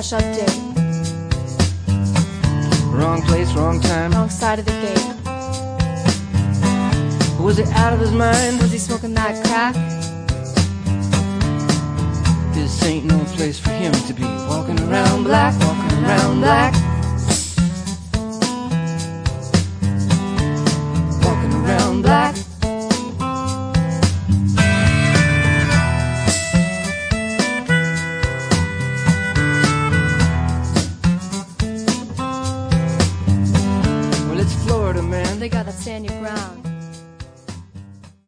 shut date. Wrong place, wrong time. Wrong side of the gate. Was he out of his mind? Was he smoking that crack? This ain't no place for him to be walking around black, walking around black.